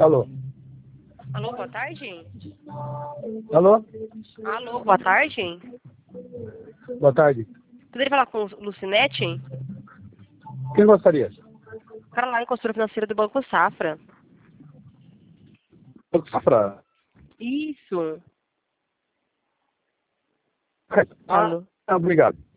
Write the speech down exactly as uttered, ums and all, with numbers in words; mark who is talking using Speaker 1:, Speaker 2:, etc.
Speaker 1: Alô?
Speaker 2: Alô, boa tarde?
Speaker 1: Alô?
Speaker 2: Alô, boa tarde?
Speaker 1: Boa tarde.
Speaker 2: Poderia falar com o Lucinete?
Speaker 1: Quem gostaria?
Speaker 2: Caroline, consultora financeira do Banco Safra.
Speaker 1: Safra.
Speaker 2: Isso.
Speaker 1: Ah,
Speaker 2: Alô.
Speaker 1: obrigado.